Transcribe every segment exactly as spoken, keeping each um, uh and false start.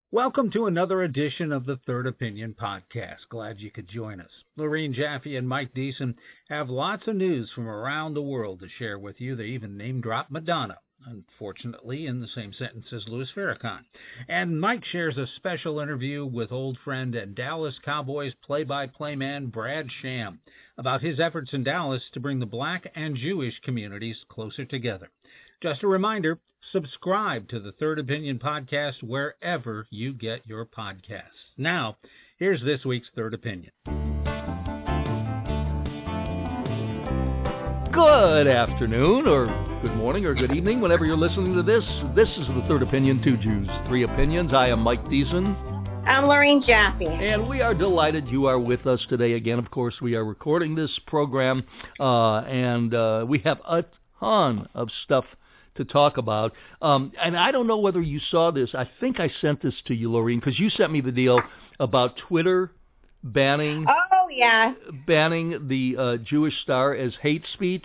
Welcome to another edition of the Third Opinion Podcast. Glad you could join us. Lorene Jaffe and Mike Deason have lots of news from around the world to share with you. They even name-drop Madonna, unfortunately in the same sentence as Louis Farrakhan. And Mike shares a special interview with old friend and Dallas Cowboys play-by-play man Brad Sham about his efforts in Dallas to bring the black and Jewish communities closer together. Just a reminder, subscribe to the Third Opinion Podcast wherever you get your podcasts. Now, here's this week's Third Opinion. Good afternoon, or good morning, or good evening, whenever you're listening to this. This is the Third Opinion, Two Jews, Three Opinions. I am Mike Deason. I'm Lorene Jaffe. And we are delighted you are with us today again. Of course, we are recording this program, uh, and uh, we have a ton of stuff to talk about. Um, and I don't know whether you saw this. I think I sent this to you, Lorene, because you sent me the deal about Twitter banning Oh, yeah. banning the uh, Jewish star as hate speech.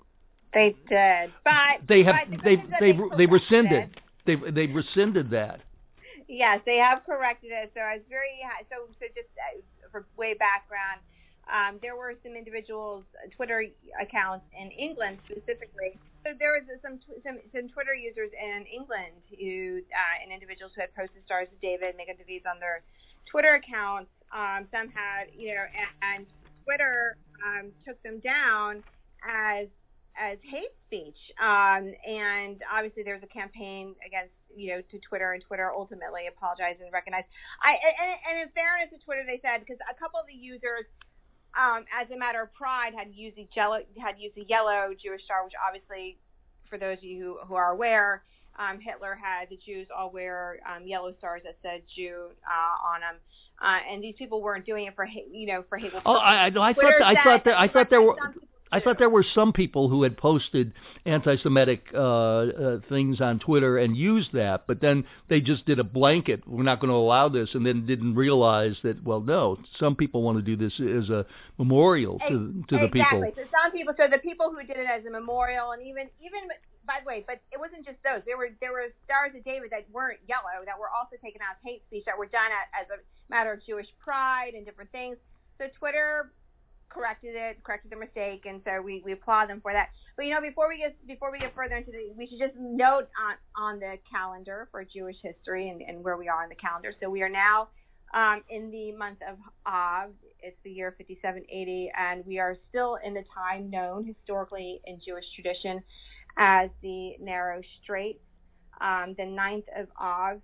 They did. But They have but the they thing is that they they they corrected rescinded. it. They they rescinded that. Yes, they have corrected it. So I was very so so just uh, for way background. Um, there were some individuals, uh, Twitter accounts in England specifically. So there was some tw- some, some Twitter users in England who uh, and individuals who had posted Stars of David, Megan DeVries on their Twitter accounts. Um, some had, you know, and, and Twitter um, took them down as as hate speech. Um, and obviously there's a campaign against, you know, to Twitter, and Twitter ultimately apologized and recognized. I and, and in fairness to Twitter, they said, because a couple of the users, Um, as a matter of pride, had used the yellow, had used the yellow Jewish star, which obviously, for those of you who, who are aware, um, Hitler had the Jews all wear um, yellow stars that said Jew uh, on them, uh, and these people weren't doing it for hate, you know, for hateful. Oh, I, I, I thought I thought that I thought there were. I thought there were some people who had posted anti-Semitic uh, uh, things on Twitter and used that, but then they just did a blanket, we're not going to allow this, and then didn't realize that, well, no, some people want to do this as a memorial to to the people. Exactly. So some people, so the people who did it as a memorial, and even, even by the way, but it wasn't just those. There were there were Stars of David that weren't yellow, that were also taken out as hate speech, that were done as a matter of Jewish pride and different things. So Twitter corrected it, corrected their mistake, and so we, we applaud them for that. But you know, before we get before we get further into the, we should just note on on the calendar for Jewish history and, and where we are on the calendar. So we are now um, in the month of Av. It's the year fifty-seven eighty, and we are still in the time known historically in Jewish tradition as the Narrow Straits. Um, the ninth of Av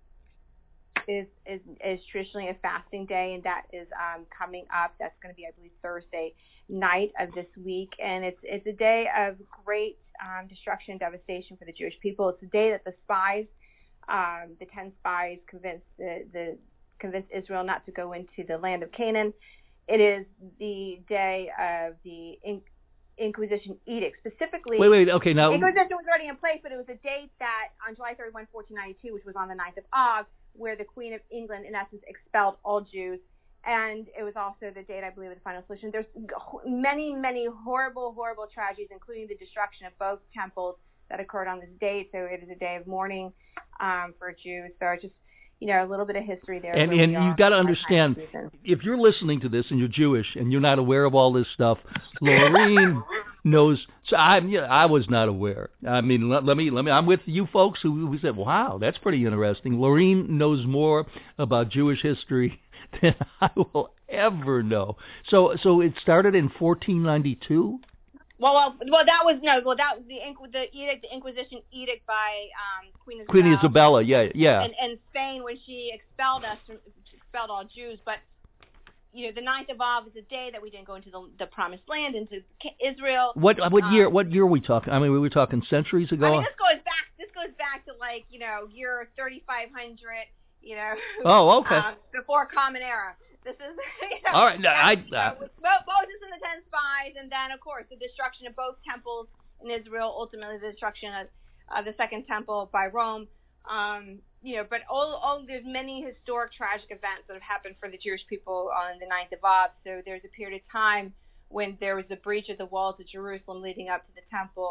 Is, is is traditionally a fasting day, and that is um, coming up. That's going to be, I believe, Thursday night of this week, and it's it's a day of great um, destruction and devastation for the Jewish people. It's a day that the spies, um, the ten spies, convinced the, the convinced Israel not to go into the land of Canaan. It is the day of the in, Inquisition edict, specifically. Wait, wait, okay, now Inquisition was already in place, but it was a date that on July thirty-first, fourteen ninety-two, which was on the ninth of Av, where the Queen of England, in essence, expelled all Jews. And it was also the date, I believe, of the final solution. There's many, many horrible, horrible tragedies, including the destruction of both temples that occurred on this date. So it is a day of mourning um, for Jews. So it's just, you know, a little bit of history there. And, and you've got to understand, if you're listening to this and you're Jewish and you're not aware of all this stuff, Lorene knows. So I, yeah, I was not aware. I mean, let, let me, let me. I'm with you folks who, who said, "Wow, that's pretty interesting." Lorene knows more about Jewish history than I will ever know. So, so it started in fourteen ninety-two. Well, well, well, that was no. Well, that was the the edict, the Inquisition edict by um, Queen Isabella. Queen Isabella, yeah, yeah. And, and Spain, when she expelled us, from, expelled all Jews. But you know, the ninth of Av is a day that we didn't go into the, the Promised Land, into Israel. What what um, year? What year are we talking? I mean, we were talking centuries ago. I mean, this goes back. This goes back to like you know year thirty-five hundred. You know. Oh, okay. Um, before Common Era. This is, you know, all right. No, I, you know, with Moses and the ten spies, and then of course the destruction of both temples in Israel. Ultimately, the destruction of uh, the second temple by Rome. Um, you know, but all, all there's many historic tragic events that have happened for the Jewish people on the ninth of Av. So there's a period of time when there was a breach of the walls of Jerusalem leading up to the temple.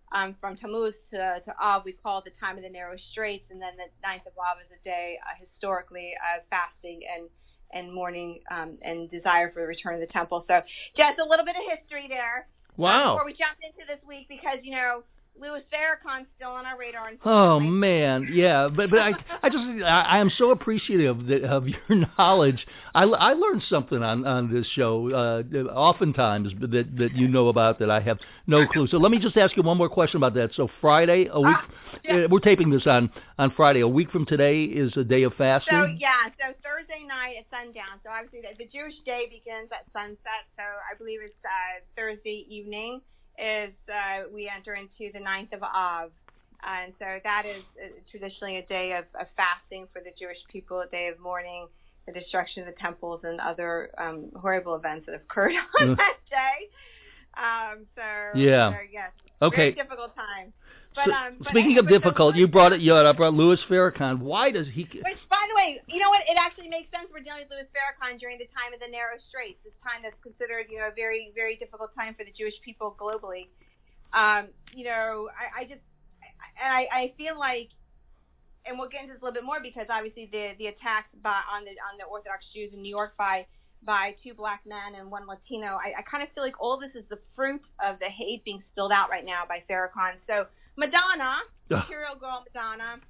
Um, from Tammuz to, to Av, we call it the time of the narrow straits, and then the ninth of Av is a day uh, historically of fasting and and mourning um, and desire for the return of the temple. So just a little bit of history there. Wow. Uh, before we jump into this week, because, you know, Louis Farrakhan's still on our radar. Oh man, yeah, but but I I just I, I am so appreciative that, of your knowledge. I, I learned something on, on this show. Uh, oftentimes that that you know about that I have no clue. So let me just ask you one more question about that. So Friday, a week. Uh, yeah. uh, we're taping this on, on Friday. A week from today is a day of fasting. So yeah, so Thursday night at sundown. So obviously the, the Jewish day begins at sunset. So I believe it's uh, Thursday evening. Is uh, we enter into the ninth of Av, and so that is uh, traditionally a day of, of fasting for the Jewish people, a day of mourning the destruction of the temples and other um, horrible events that have occurred on that day. Um, so yeah, so, yes, okay, very difficult time. But, so, um, but speaking of difficult, you brought it. You brought Louis Farrakhan. Why does he? Which, by the way, you know what? It actually makes sense. We're dealing with Louis Farrakhan during the time of the narrow straits. This time that's considered, you know, a very, very difficult time for the Jewish people globally. Um, you know, I, I just, and I, I feel like, and we'll get into this a little bit more because obviously the the attacks by on the on the Orthodox Jews in New York by by two black men and one Latino. I, I kind of feel like all this is the fruit of the hate being spilled out right now by Farrakhan. So. Madonna, Imperial Girl Madonna,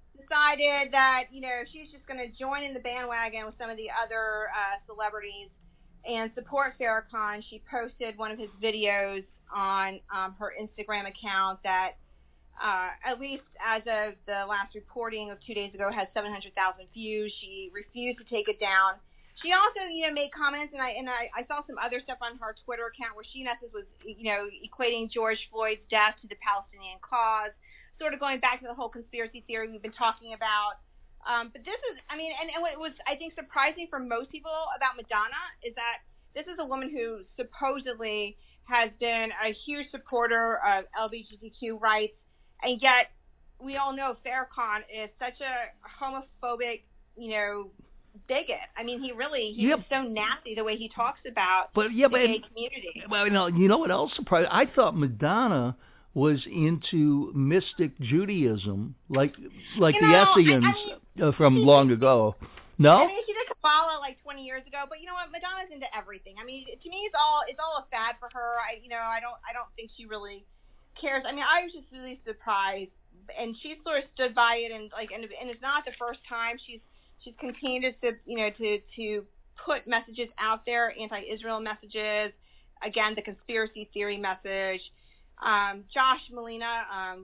decided that, you know, she's just going to join in the bandwagon with some of the other uh, celebrities and support Farrakhan. She posted one of his videos on um, her Instagram account that, uh, at least as of the last reporting of two days ago, has seven hundred thousand views. She refused to take it down. She also, you know, made comments, and I and I, I saw some other stuff on her Twitter account where she, in essence, was, you know, equating George Floyd's death to the Palestinian cause, sort of going back to the whole conspiracy theory we've been talking about. Um, but this is, I mean, and, and what was, I think, surprising for most people about Madonna is that this is a woman who supposedly has been a huge supporter of L G B T Q rights, and yet we all know Farrakhan is such a homophobic, you know, bigot. I mean, he really, he's yep. so nasty the way he talks about but, yeah, the but, gay community. Well, you know, you know what else surprised? I thought Madonna was into mystic Judaism, like like you the know, Essenes I, I mean, uh, from long ago. No? I mean, she did Kabbalah like twenty years ago, but you know what? Madonna's into everything. I mean, to me, it's all it's all a fad for her. I, you know, I don't I don't think she really cares. I mean, I was just really surprised, and she sort of stood by it, and like, and, and it's not the first time she's. She's continued to, you know, to to put messages out there, anti-Israel messages. Again, the conspiracy theory message. Um, Josh Malina, um,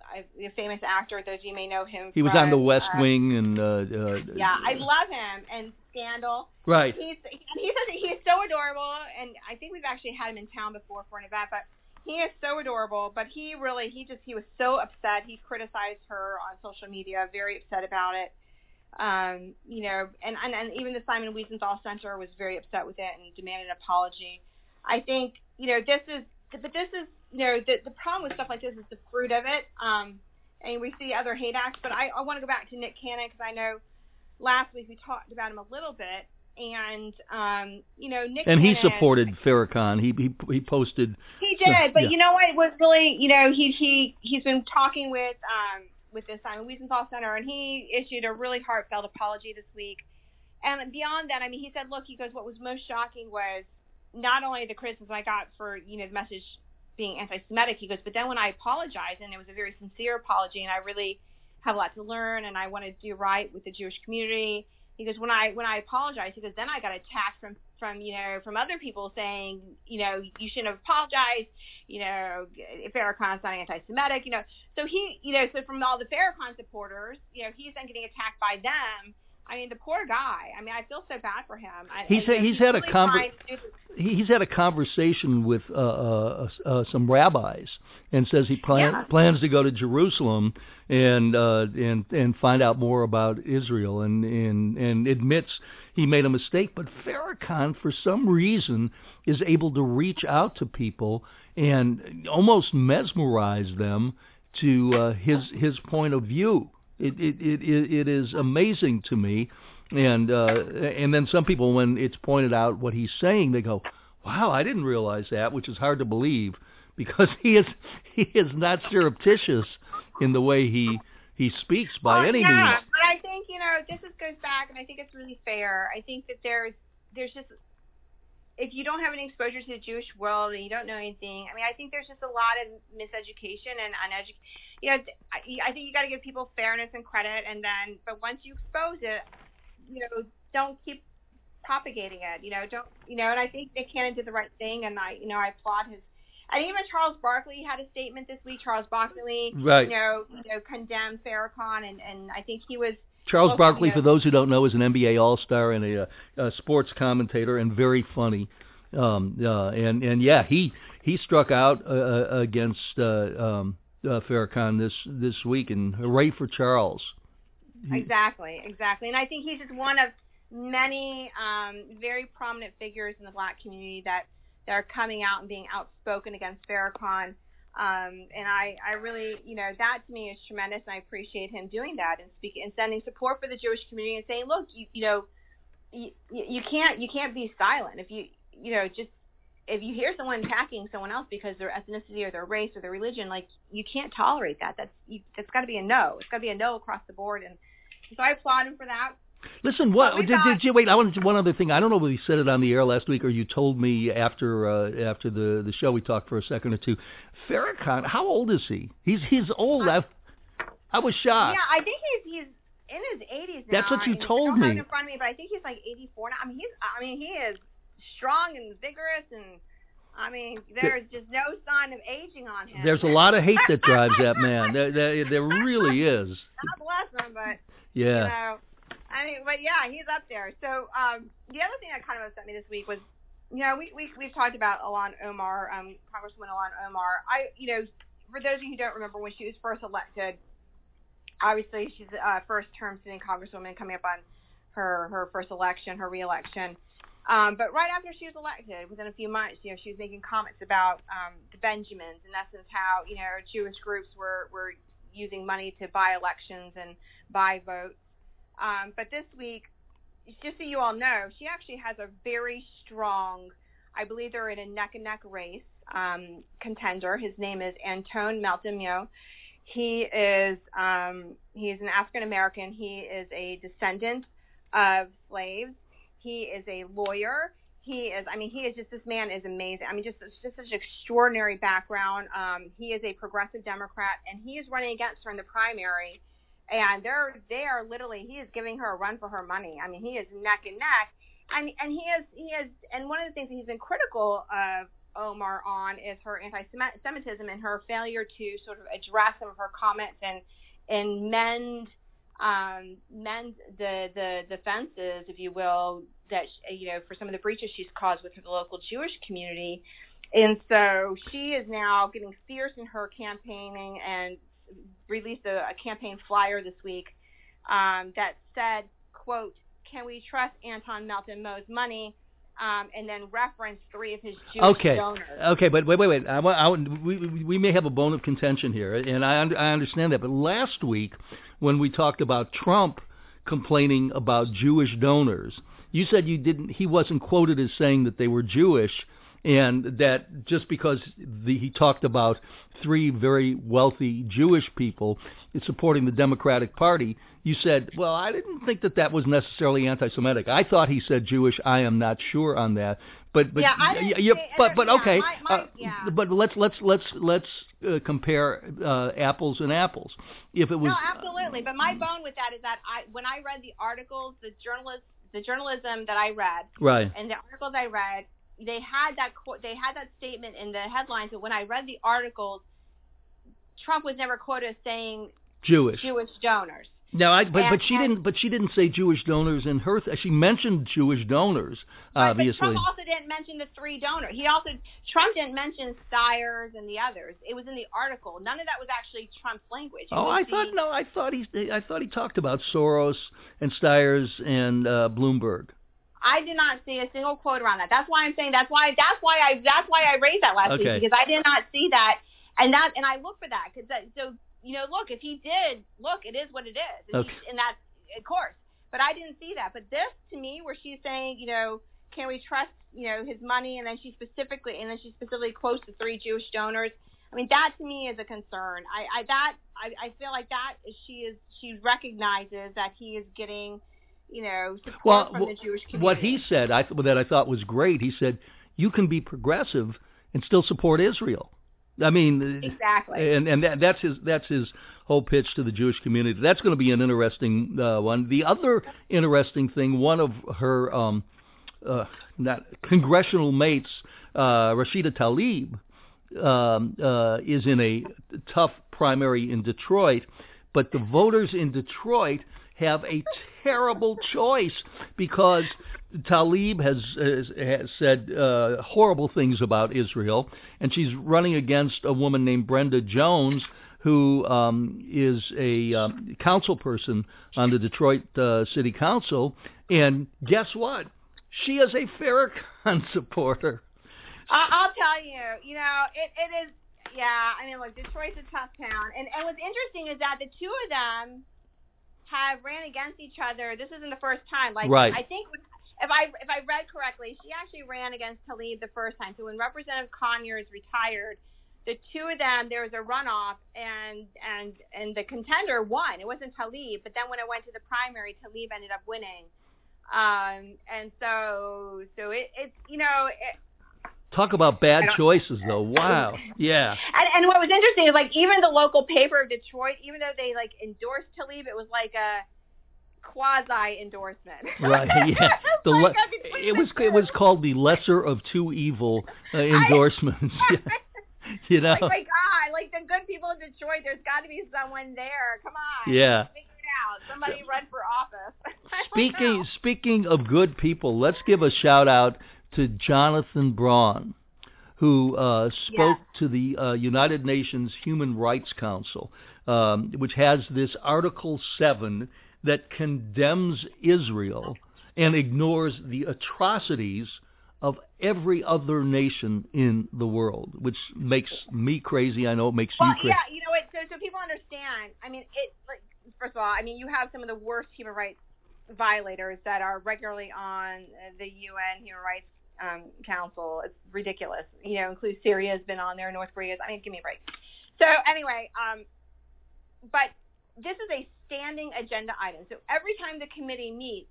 a famous actor, those of you may know him. He was from, on The West uh, Wing, and uh, uh, yeah, I love him, and Scandal. Right. He's he's he's so adorable, and I think we've actually had him in town before for an event, but he is so adorable. But he really, he just he was so upset. He criticized her on social media, very upset about it. Um, you know, and, and, and even the Simon Wiesenthal Center was very upset with it and demanded an apology. I think, you know, this is, but this is, you know, the, the problem with stuff like this is the fruit of it. Um, and we see other hate acts, but I, I want to go back to Nick Cannon because I know last week we talked about him a little bit. And, um, you know, Nick And Cannon, he supported Farrakhan. He, he, he posted. He did, uh, but yeah. you know what? It was really, you know, he, he, he's been talking with, um, with the Simon Wiesenthal Center, and he issued a really heartfelt apology this week. And beyond that, I mean, he said, look, he goes, what was most shocking was not only the criticism I got for, you know, the message being anti-Semitic, he goes, but then when I apologized, and it was a very sincere apology, and I really have a lot to learn, and I want to do right with the Jewish community. He goes, when I when I apologized, he goes, then I got attacked from, from you know, from other people saying, you know, you shouldn't have apologized, you know, Farrakhan's not anti-Semitic, you know. So he, you know, so from all the Farrakhan supporters, you know, he's then getting attacked by them. I mean, the poor guy. I mean, I feel so bad for him. I, he's I, had, he's really had a conver- he's had a conversation with uh, uh, uh, some rabbis, and says he plan- yeah. plans to go to Jerusalem and uh, and and find out more about Israel, and, and and admits he made a mistake. But Farrakhan, for some reason, is able to reach out to people and almost mesmerize them to uh, his his point of view. It it it it is amazing to me, and uh, and then some people, when it's pointed out what he's saying, they go, "Wow, I didn't realize that," which is hard to believe because he is he is not surreptitious in the way he he speaks by oh, any yeah, means. But I think, you know, this is, goes back, and I think it's really fair. I think that there's there's just, if you don't have any exposure to the Jewish world and you don't know anything, I mean, I think there's just a lot of miseducation and uneducation. You know, I think you got to give people fairness and credit, and then, but once you expose it, you know, don't keep propagating it. You know, don't, you know, and I think Nick Cannon did the right thing, and I, you know, I applaud his. And even Charles Barkley had a statement this week. Charles Barkley, right. you know, you know, condemned Farrakhan, and, and I think he was. Charles well, Barkley, you know, for those who don't know, is an N B A All-Star and a, a sports commentator and very funny. Um, uh, and and yeah, he he struck out uh, against uh, um, uh, Farrakhan this this week, and hooray for Charles. Exactly, exactly, and I think he's just one of many um, very prominent figures in the Black community that. that are coming out and being outspoken against Farrakhan. Um, and I, I really, you know, that to me is tremendous, and I appreciate him doing that and speaking and sending support for the Jewish community and saying, look, you, you know, you, you can't, you can't be silent. If you, you know, just, if you hear someone attacking someone else because their ethnicity or their race or their religion, like, you can't tolerate that. That's, you, that's got to be a no. It's got to be a no across the board. And so I applaud him for that. Listen, what well, did, got, did you wait? I wanted to, one other thing. I don't know whether you said it on the air last week or you told me after uh, after the, the show. We talked for a second or two. Farrakhan, how old is he? He's he's old. I, I was shocked. Yeah, I think he's he's in his eighties now. That's what you and told I don't me. have it in front of me, but I think he's like eighty-four now. I mean, he's I mean he is strong and vigorous, and I mean there's just no sign of aging on him. There's a lot of hate that drives that man. There there, there really is. God bless him, but yeah. You know, I mean, but yeah, he's up there. So um, the other thing that kind of upset me this week was, you know, we, we, we've talked about Ilhan Omar, um, Congresswoman Ilhan Omar. I, you know, for those of you who don't remember, when she was first elected, obviously she's a uh, first term sitting Congresswoman coming up on her, her first election, her re-election. Um, but right after she was elected, within a few months, you know, she was making comments about um, the Benjamins, in essence, how, you know, Jewish groups were, were using money to buy elections and buy votes. Um, but this week, just so you all know, she actually has a very strong, I believe they're in a neck-and-neck race, um, contender. His name is Antone Meltemio. He is um, he is an African-American. He is a descendant of slaves. He is a lawyer. He is, I mean, he is just, this man is amazing. I mean, just, just such an extraordinary background. Um, he is a progressive Democrat, and he is running against her in the primary. And they're they are literally he is giving her a run for her money. I mean, he is neck and neck, and and he is he is and one of the things that he's been critical of Omar on is her anti-Semitism and her failure to sort of address some of her comments and and mend um, mend the the defenses, if you will, that you know for some of the breaches she's caused with the local Jewish community. And so she is now getting fierce in her campaigning and released a, a campaign flyer this week um, that said, quote, "Can we trust Antone Meltemio's money?" Um, and then reference three of his Jewish okay. donors. Okay, but wait, wait, wait. I, I, we, we may have a bone of contention here, and I, I understand that. But last week, when we talked about Trump complaining about Jewish donors, you said you didn't. He wasn't quoted as saying that they were Jewish, and that just because the, he talked about three very wealthy Jewish people supporting the Democratic Party, you said, well, I didn't think that that was necessarily anti-Semitic. I thought he said Jewish. I am not sure on that. But but yeah, I didn't yeah, say, but but yeah, okay. My, my, uh, yeah. But let's let's let's let's uh, compare uh, apples and apples. If it was no, absolutely. But my bone with that is that I when I read the articles, the journalist, the journalism that I read, right, and the articles I read. They had that they had that statement in the headlines, but when I read the articles, Trump was never quoted as saying Jewish Jewish donors. No, I, but and, but she and, didn't. But she didn't say Jewish donors in her. Th- she mentioned Jewish donors, right, obviously. But Trump also didn't mention the three donors. He also Trump didn't mention Stiers and the others. It was in the article. None of that was actually Trump's language. It oh, I the, thought no. I thought he. I thought he talked about Soros and Stiers and uh, Bloomberg. I did not see a single quote around that. That's why I'm saying that's why that's why I that's why I raised that last okay. week, because I did not see that, and that and I look for that because so you know look if he did look it is what it is and, okay. he, and that's of course, but I didn't see that. But this to me where she's saying you know can we trust, you know, his money? And then she specifically, and then she specifically quotes the three Jewish donors. I mean, that to me is a concern. I, I that I, I feel like that is, she is she recognizes that he is getting, you know, support well, from the Jewish community. What he said, I that I thought was great. He said you can be progressive and still support Israel. I mean, exactly, and and that, that's his that's his whole pitch to the Jewish community. That's going to be an interesting uh, one. The other interesting thing, one of her um, uh, not congressional mates, uh, Rashida Tlaib, um, uh, is in a tough primary in Detroit, but the voters in Detroit have a terrible choice because Tlaib has, has, has said uh, horrible things about Israel, and she's running against a woman named Brenda Jones, who um, is a um, council person on the Detroit uh, City Council. And guess what? She is a Farrakhan supporter. I'll tell you, you know, it, it is, yeah, I mean, look, Detroit's a tough town. And, and what's interesting is that the two of them have ran against each other. This isn't the first time. Like, right. I think if I if I read correctly, she actually ran against Tlaib the first time. So when Representative Conyers retired, the two of them, there was a runoff, and and and the contender won. It wasn't Tlaib, but then when it went to the primary, Tlaib ended up winning. Um, and so so it it's you know. It, Talk about bad choices, though. Wow. Yeah. And, and what was interesting is, like, even the local paper of Detroit, even though they, like, endorsed Tlaib, it was like a quasi-endorsement. Right, yeah. The le- it was it was called the lesser of two evil uh, endorsements. You know? Like, my God, like, the good people of Detroit, there's got to be someone there. Come on. Yeah. Figure it out. Somebody run for office. Speaking Speaking of good people, let's give a shout-out to Jonathan Braun, who uh, spoke yeah. to the uh, United Nations Human Rights Council, um, which has this Article seven that condemns Israel and ignores the atrocities of every other nation in the world, which makes me crazy. I know it makes well, you crazy. Yeah, you know what? So, so people understand. I mean, it. Like, first of all, I mean, you have some of the worst human rights violators that are regularly on the U N Human Rights Um, Council. It's ridiculous. You know, includes Syria's been on there, North Korea's. I mean, give me a break. So anyway, um, but this is a standing agenda item. So every time the committee meets,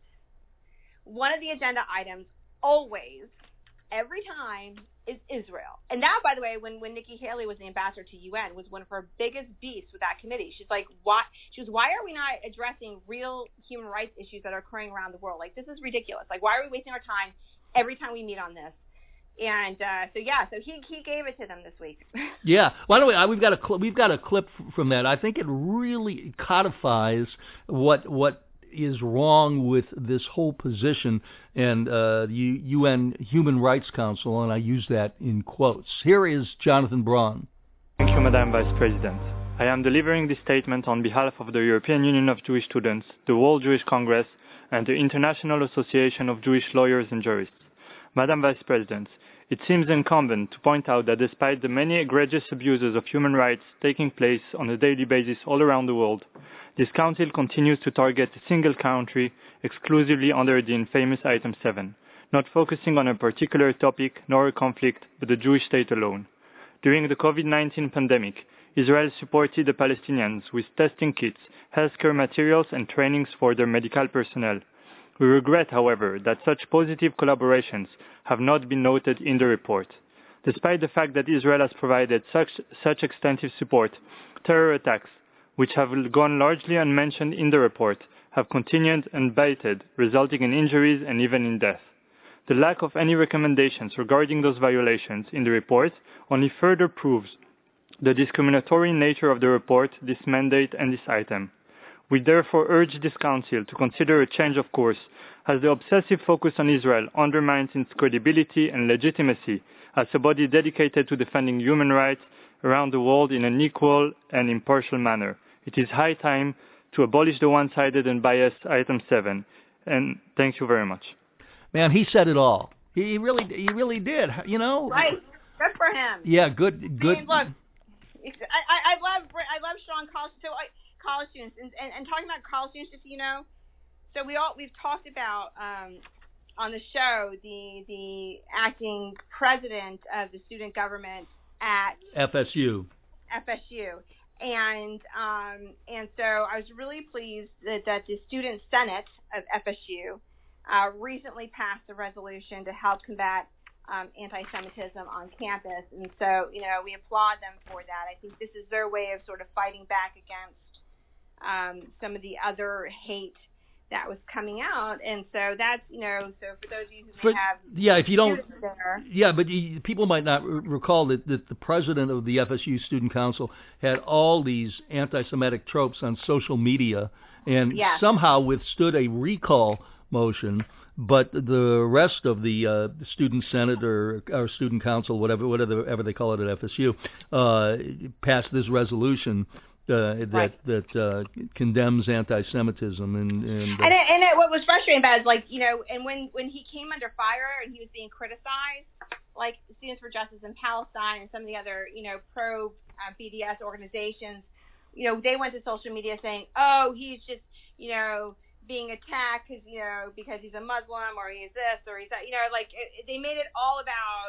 one of the agenda items always, every time, is Israel. And now, by the way, when, when Nikki Haley was the ambassador to U N, was one of her biggest beefs with that committee. She's like, why? She was, why are we not addressing real human rights issues that are occurring around the world? Like, this is ridiculous. Like, why are we wasting our time every time we meet on this? And uh, so yeah, so he he gave it to them this week. Yeah. Why don't we? We've got a cl- we've got a clip from that. I think it really codifies what what is wrong with this whole position and uh, the U N Human Rights Council, and I use that in quotes. Here is Jonathan Braun. Thank you, Madam Vice President. I am delivering this statement on behalf of the European Union of Jewish Students, the World Jewish Congress, and the International Association of Jewish Lawyers and Jurists. Madam Vice President, it seems incumbent to point out that despite the many egregious abuses of human rights taking place on a daily basis all around the world, this Council continues to target a single country exclusively under the infamous Item seven, not focusing on a particular topic nor a conflict, but the Jewish state alone. During the COVID nineteen pandemic, Israel supported the Palestinians with testing kits, healthcare materials, and trainings for their medical personnel. We regret, however, that such positive collaborations have not been noted in the report. Despite the fact that Israel has provided such, such extensive support, terror attacks, which have gone largely unmentioned in the report, have continued unabated, resulting in injuries and even in death. The lack of any recommendations regarding those violations in the report only further proves the discriminatory nature of the report, this mandate, and this item. We therefore urge this Council to consider a change of course, as the obsessive focus on Israel undermines its credibility and legitimacy as a body dedicated to defending human rights around the world in an equal and impartial manner. It is high time to abolish the one-sided and biased Item seven. And thank you very much. Man, he said it all. He really, he really did. You know. Right. Good for him. Yeah. Good. Good. I mean, look, I, I love I love Sean College. So I, college students and, and, and talking about college students, just so you know, so we all we've talked about um, on the show the the acting president of the student government at F S U. F S U, and um, and so I was really pleased that, that the student senate of F S U uh, recently passed a resolution to help combat um, anti-Semitism on campus, and so you know we applaud them for that. I think this is their way of sort of fighting back against um, some of the other hate that was coming out, and so that's, you know, so for those of you who may for, have yeah, if you don't, there, yeah, but you, people might not r- recall that, that the president of the F S U Student Council had all these anti-Semitic tropes on social media, and yes. somehow withstood a recall motion. But the rest of the uh, student senate or, or student council, whatever, whatever they call it at F S U, uh, passed this resolution. Uh, that right. that uh, condemns anti-Semitism and and, uh, and, it, and it, what was frustrating about it is, like, you know, and when when he came under fire and he was being criticized, like Students for Justice in Palestine and some of the other, you know, pro uh, B D S organizations, you know, they went to social media saying, oh, he's just, you know, being attacked because, you know, because he's a Muslim or he's this or he's that, you know, like it, they made it all about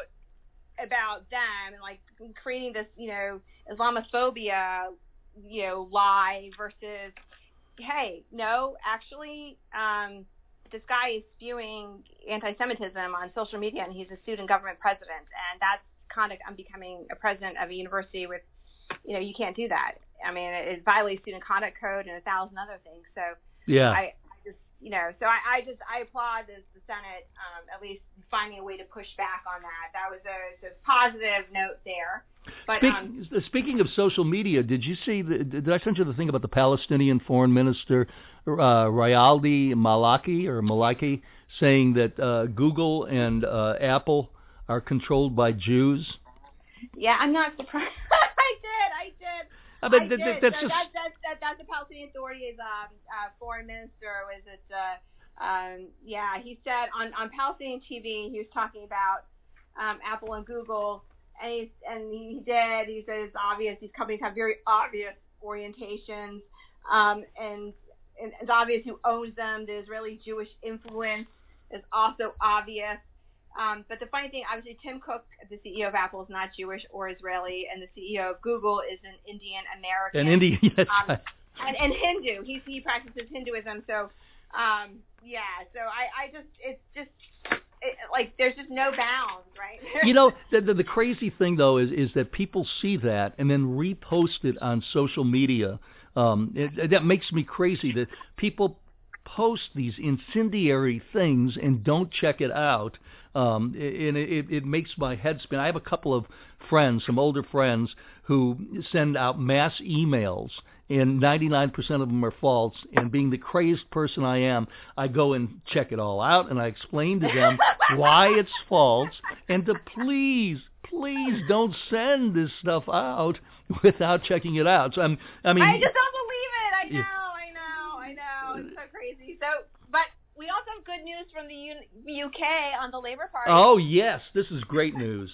about them and like creating this, you know, Islamophobia, you know, lie versus, hey, no, actually, um, this guy is spewing anti-Semitism on social media, and he's a student government president, and that's conduct unbecoming a president of a university with, you know, you can't do that. I mean, it, it violates student conduct code and a thousand other things. So, yeah, I, I just, you know, so I, I just, I applaud the, the Senate um, at least finding a way to push back on that. That was a, a positive note there. But, Speak, um, speaking of social media, did you see? The, did I send you the thing about the Palestinian Foreign Minister uh, Rayaldi Malaki or Malaki saying that uh, Google and uh, Apple are controlled by Jews? Yeah, I'm not surprised. I did, I did. I, mean, I that, did. That's so just... that's, that's, that, that's the Palestinian Authority's um, uh, foreign minister. Was it? Uh, um, yeah, he said on, on Palestinian T V, he was talking about um, Apple and Google. And, he's, and he did. He said it's obvious. These companies have very obvious orientations, um, and, and it's obvious who owns them. The Israeli Jewish influence is also obvious. Um, but the funny thing, obviously, Tim Cook, the C E O of Apple, is not Jewish or Israeli, and the C E O of Google is an Indian American. An Indian, yes. Um, and, and Hindu. He he practices Hinduism. So, um, yeah. So I, I just, it's just. It, like there's just no bounds, right? You know, the, the the crazy thing though is is that people see that and then repost it on social media. Um, it, that makes me crazy that people post these incendiary things and don't check it out. Um, and it, it makes my head spin. I have a couple of friends, some older friends, who send out mass emails, and ninety-nine percent of them are false. And being the crazed person I am, I go and check it all out, and I explain to them why it's false, and to please, please don't send this stuff out without checking it out. So I'm, I mean, I just don't believe it. I know, yeah. I know, I know. It's so crazy. So, but we also have good news from the U- UK on the Labour Party. Oh yes, this is great news.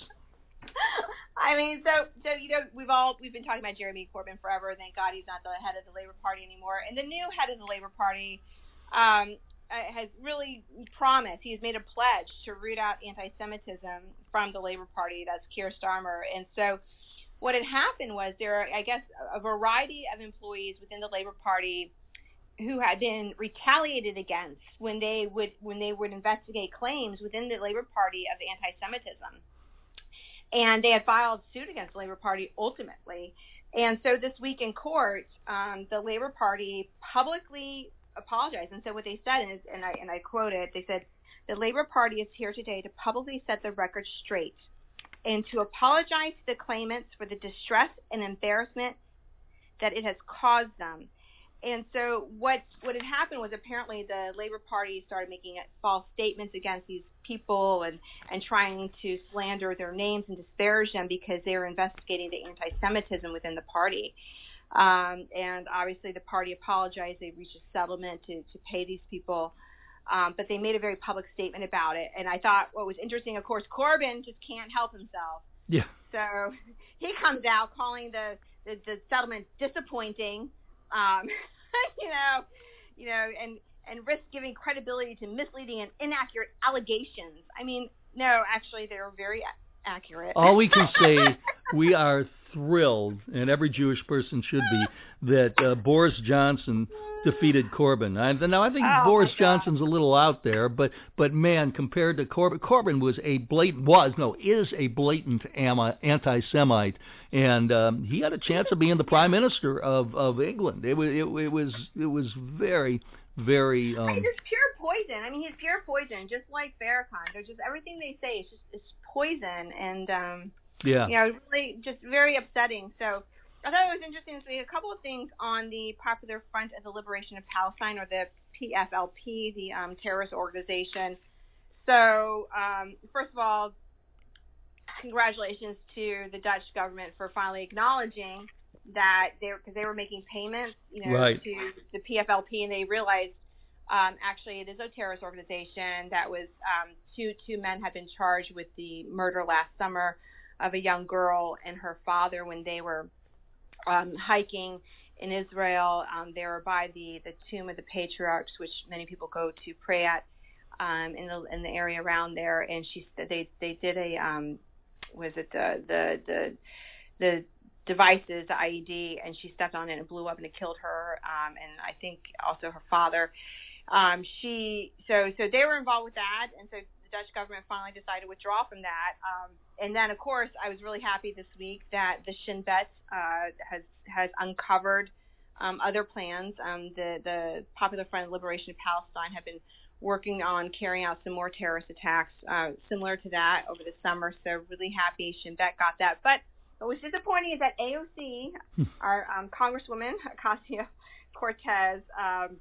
I mean, so so you know, we've all we've been talking about Jeremy Corbyn forever. Thank God he's not the head of the Labour Party anymore. And the new head of the Labour Party um, has really promised. He's made a pledge to root out anti-Semitism from the Labour Party. That's Keir Starmer. And so, what had happened was there are, I guess, a variety of employees within the Labour Party who had been retaliated against when they would when they would investigate claims within the Labour Party of anti-Semitism. And they had filed suit against the Labour Party ultimately. And so this week in court, um, the Labour Party publicly apologized and said what they said, and, and, I, and I quote it, they said, "The Labour Party is here today to publicly set the record straight and to apologize to the claimants for the distress and embarrassment that it has caused them." And so what what had happened was apparently the Labour Party started making false statements against these people and, and trying to slander their names and disparage them because they were investigating the anti-Semitism within the party. Um, and obviously the party apologized. They reached a settlement to, to pay these people. Um, but they made a very public statement about it. And I thought what was interesting, of course, Corbyn just can't help himself. Yeah. So he comes out calling the, the, the settlement disappointing. Um, you know, you know, and and risk giving credibility to misleading and inaccurate allegations. I mean, no, actually, they were very a- accurate. All we can say, we are thrilled, and every Jewish person should be, that uh, Boris Johnson defeated Corbyn. I, now, I think oh Boris Johnson's a little out there, but but man, compared to Corbyn, Corbyn was a blatant, was, no, is a blatant ama, anti-Semite, and um, he had a chance of being the Prime Minister of, of England. It was, it, it was, it was very, very... Um, I mean, it's pure poison. I mean, he's pure poison, just like Farrakhan. They're just, everything they say is just, it's poison, and... Um, Yeah. You know, really just very upsetting. So I thought it was interesting to see a couple of things on the Popular Front of the Liberation of Palestine, or the P F L P, the um, terrorist organization. So, um, first of all, congratulations to the Dutch government for finally acknowledging that they were, because they were making payments, you know, right. to the P F L P, and they realized um, actually it is a terrorist organization. That was um, two two men had been charged with the murder last summer of a young girl and her father when they were um, hiking in Israel. Um, they were by the, the tomb of the patriarchs, which many people go to pray at um, in the in the area around there. And she they they did a um, was it the the the the devices, the I E D, and she stepped on it and it blew up and it killed her, um, and I think also her father. Um, she so so they were involved with that, and so the Dutch government finally decided to withdraw from that. Um, and then, of course, I was really happy this week that the Shin Bet uh, has has uncovered um, other plans. Um, the the Popular Front of Liberation of Palestine have been working on carrying out some more terrorist attacks uh, similar to that over the summer. So really happy Shin Bet got that. But what was disappointing is that A O C, our um, Congresswoman Ocasio-Cortez, um,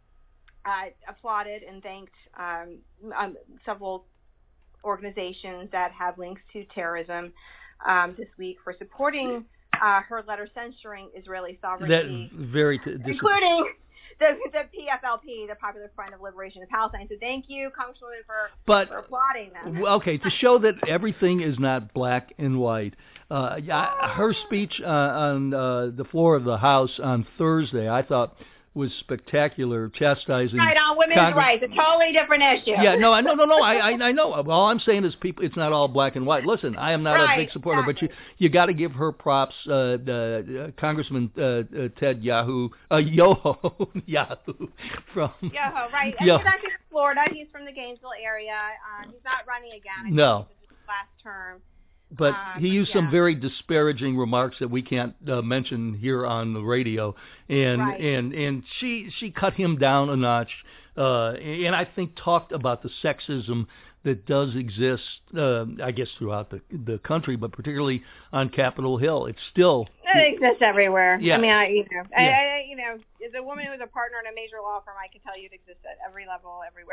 uh, applauded and thanked um, um, several organizations that have links to terrorism um, this week for supporting uh, her letter censuring Israeli sovereignty, that very t- including the, the P F L P, the Popular Front of Liberation of Palestine. So thank you, Congresswoman, for, but, for applauding them. Okay, to show that everything is not black and white. Uh, I, her speech uh, on uh, the floor of the House on Thursday, I thought, was spectacular, chastising. Right, on women's Congress- rights, a totally different issue. Yeah, no, I no, no, no, I, I, I know. All I'm saying is, people, it's not all black and white. Listen, I am not right, a big supporter, exactly. but you, you got to give her props. Uh, uh, Congressman uh, uh, Ted Yahoo, uh, Yoho Yahoo from Yoho, right? And Yo- he's actually from Florida. He's from the Gainesville area. Uh, he's not running again. I no. think this is his last term. But uh, he used yeah. some very disparaging remarks that we can't uh, mention here on the radio, and right. and and she she cut him down a notch, uh, and I think talked about the sexism that does exist, uh, I guess, throughout the the country, but particularly on Capitol Hill. It's still it exists everywhere. Yeah. I mean, I, you know, yeah. I, I, you know, as a woman who's a partner in a major law firm, I can tell you it exists at every level, everywhere.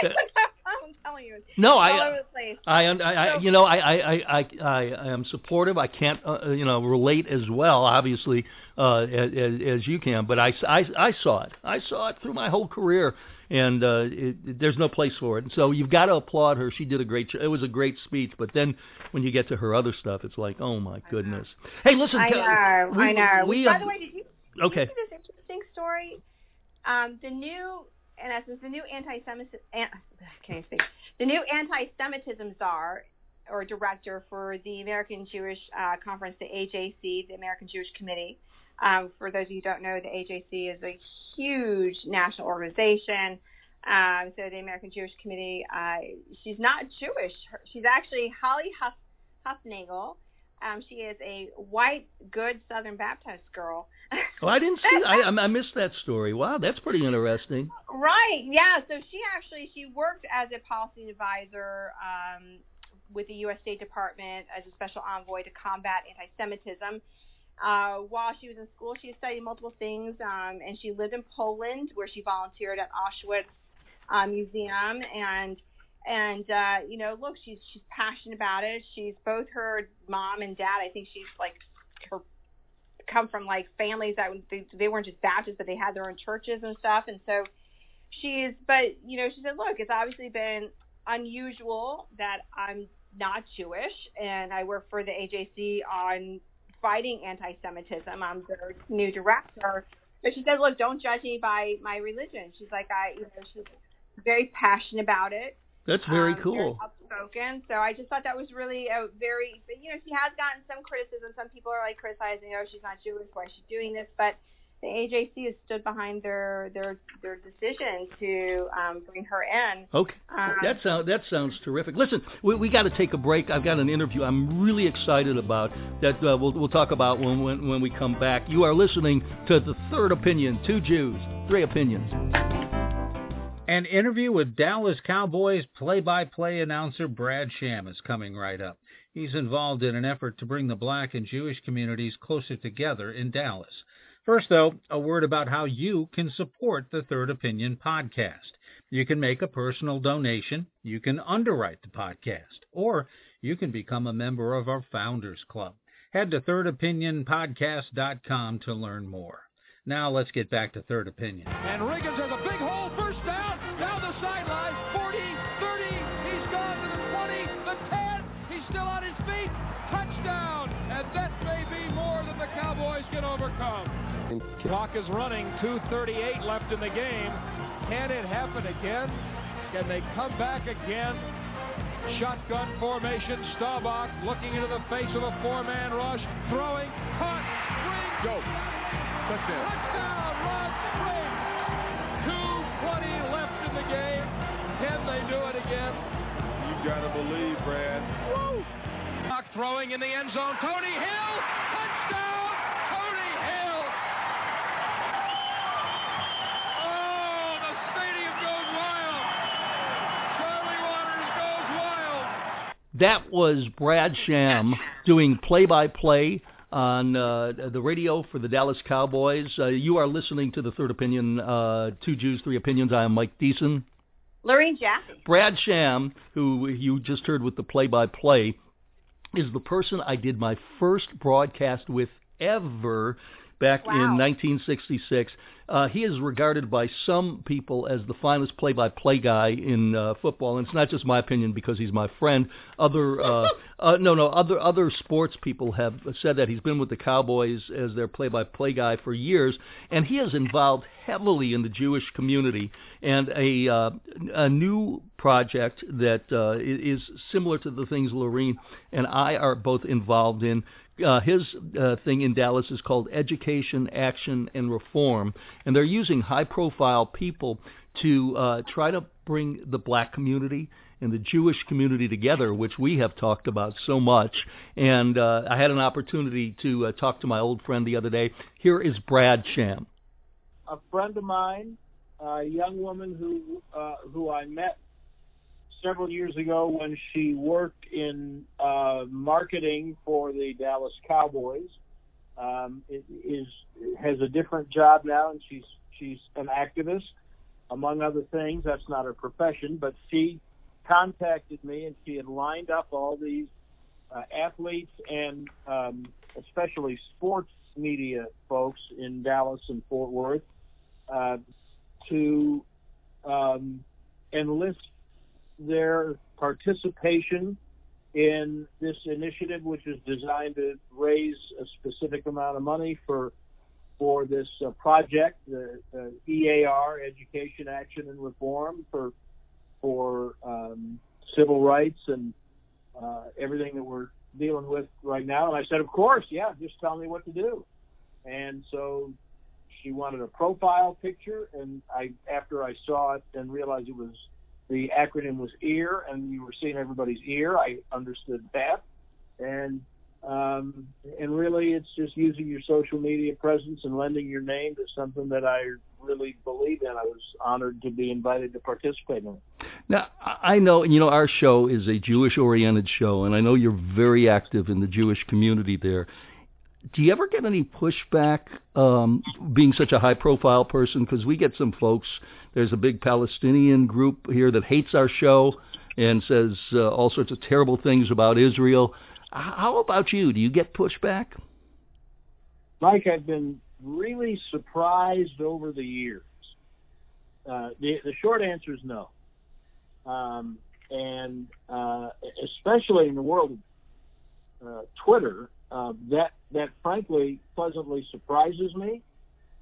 I'm telling you, it's no, all I, over the place. I, I, I, you know, I, I, I, I, I am supportive. I can't, uh, you know, relate as well, obviously, uh, as, as you can. But I, I, I saw it. I saw it through my whole career. And uh, it, it, there's no place for it. And so you've got to applaud her. She did a great. It was a great speech. But then when you get to her other stuff, it's like, oh my goodness. Hey, listen. I know. We, I know. We, By uh, the way, did you, did okay. you see this interesting story? Um, the new, in essence, the new anti-Semitism. An, can't even speak. The new anti-Semitism czar or director for the American Jewish uh, Conference, the A J C, the American Jewish Committee. Um, for those of you who don't know, the A J C is a huge national organization. Um, so the American Jewish Committee, uh, she's not Jewish. Her, she's actually Holly Huff, Huffnagel. Um, she is a white, good Southern Baptist girl. Oh, I didn't see. I, I missed that story. Wow, that's pretty interesting. Right. Yeah. So she actually she worked as a policy advisor um, with the U S State Department as a special envoy to combat anti-Semitism. Uh, while she was in school, she studied multiple things, um, and she lived in Poland, where she volunteered at Auschwitz uh, Museum. And and uh, you know, look, she's she's passionate about it. She's both her mom and dad. I think she's like her come from like families that they, they weren't just Baptists, but they had their own churches and stuff. And so she's, but you know, she said, look, it's obviously been unusual that I'm not Jewish, and I work for the A J C on fighting anti-Semitism. I'm their new director. But she said, look, don't judge me by my religion. She's like, I, you know, she's very passionate about it. That's very um, cool. Very outspoken. So I just thought that was really a very, you know, she has gotten some criticism. Some people are like criticizing, oh, she's not Jewish, why is she doing this? But the A J C has stood behind their their their decision to um, bring her in. Okay, um, that sounds that sounds terrific. Listen, we we got to take a break. I've got an interview I'm really excited about that uh, we'll we'll talk about when, when when we come back. You are listening to The Third Opinion. Two Jews, three opinions. An interview with Dallas Cowboys play-by-play announcer Brad Sham is coming right up. He's involved in an effort to bring the black and Jewish communities closer together in Dallas. First, though, a word about how you can support the Third Opinion podcast. You can make a personal donation, you can underwrite the podcast, or you can become a member of our Founders Club. Head to third opinion podcast dot com to learn more. Now let's get back to Third Opinion. And Riggins has a big hole, first down, down the sideline, forty, thirty, he's gone to the twenty, the ten, he's still on his feet, touchdown, and that may be more than the Cowboys can overcome. Clock is running, two thirty-eight left in the game. Can it happen again? Can they come back again? Shotgun formation, Staubach looking into the face of a four-man rush, throwing, caught, ring, go. Touchdown. Touchdown, Rod Spring. two twenty left in the game. Can they do it again? You gotta believe, Brad. Woo! Clock throwing in the end zone. Tony Hill. Touchdown, Tony Hill. Oh, the stadium goes wild. Charlie Waters goes wild. That was Brad Sham doing play-by-play on uh, the radio for the Dallas Cowboys. Uh, you are listening to The Third Opinion, uh, Two Jews, Three Opinions. I am Mike Deason. Lorraine Jaffe. Brad Sham, who you just heard with the play-by-play, is the person I did my first broadcast with ever back Wow. in nineteen sixty-six. Uh, he is regarded by some people as the finest play-by-play guy in uh, football, and it's not just my opinion because he's my friend. Other, uh, uh, no, no, other other sports people have said that he's been with the Cowboys as their play-by-play guy for years, and he is involved heavily in the Jewish community. And a uh, a new project that uh, is similar to the things Lorene and I are both involved in. Uh, his uh, thing in Dallas is called Education, Action, and Reform, and they're using high-profile people to uh, try to bring the black community and the Jewish community together, which we have talked about so much. And uh, I had an opportunity to uh, talk to my old friend the other day. Here is Brad Sham. A friend of mine, a young woman who uh, who I met several years ago when she worked in uh, marketing for the Dallas Cowboys. Um, it is has a different job now, and she's she's an activist, among other things. That's not her profession, but she contacted me, and she had lined up all these uh, athletes and um, especially sports media folks in Dallas and Fort Worth uh, to um, enlist their participation in this initiative, which is designed to raise a specific amount of money for for this uh, project, the, the E A R, Education, Action, and Reform, for for um, civil rights and uh, everything that we're dealing with right now. And I said, of course, yeah, just tell me what to do. And so she wanted a profile picture, and I, after I saw it and realized it was, the acronym was EAR, and you were seeing everybody's ear, I understood that. And um, and really, it's just using your social media presence and lending your name to something that I really believe in. I was honored to be invited to participate in it. Now, I know, you know, our show is a Jewish-oriented show, and I know you're very active in the Jewish community there. Do you ever get any pushback um, being such a high-profile person? Because we get some folks, there's a big Palestinian group here that hates our show and says uh, all sorts of terrible things about Israel. How about you? Do you get pushback? Mike, I've been really surprised over the years. Uh, the, the short answer is no. Um, and uh, especially in the world of uh, Twitter, uh, that that frankly pleasantly surprises me.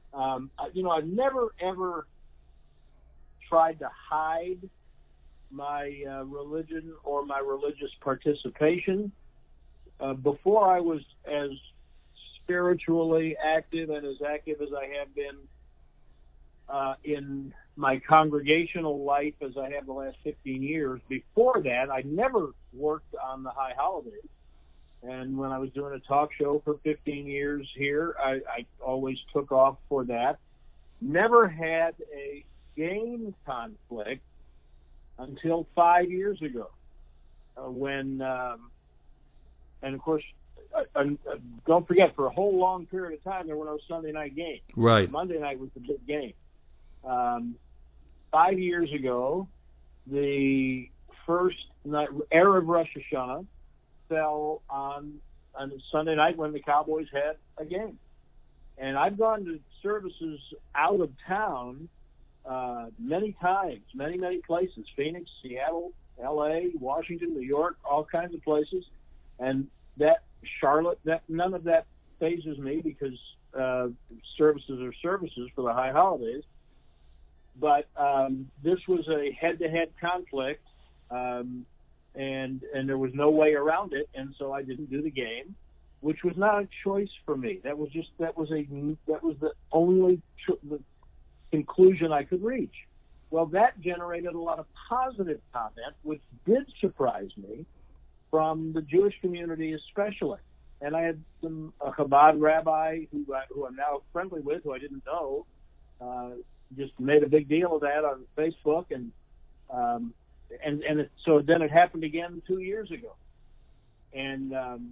Um, you know, I've never, ever tried to hide my uh, religion or my religious participation. Uh, before I was as spiritually active and as active as I have been uh, in my congregational life as I have the last fifteen years. Before that, I never worked on the high holidays. And when I was doing a talk show for fifteen years here, I, I always took off for that. Never had a game conflict until five years ago uh, when, um, and of course, uh, uh, don't forget, for a whole long period of time, there were no Sunday night games. Right. Monday night was the big game. Um, five years ago, the first night, Erev Rosh Hashanah, fell on, on Sunday night when the Cowboys had a game. And I've gone to services out of town uh, many times, many, many places, Phoenix, Seattle, L A, Washington, New York, all kinds of places. And that Charlotte, that none of that phases me because uh, services are services for the high holidays. But um, this was a head-to-head conflict, um, and and there was no way around it, and so I didn't do the game, which was not a choice for me. That was just that was a that was the only tr- the conclusion I could reach. Well, that generated a lot of positive comment, which did surprise me, from the Jewish community especially. And I had some a Chabad rabbi who I, who I'm now friendly with, who I didn't know, uh, just made a big deal of that on Facebook, and um, and and it, so then it happened again two years ago, and um,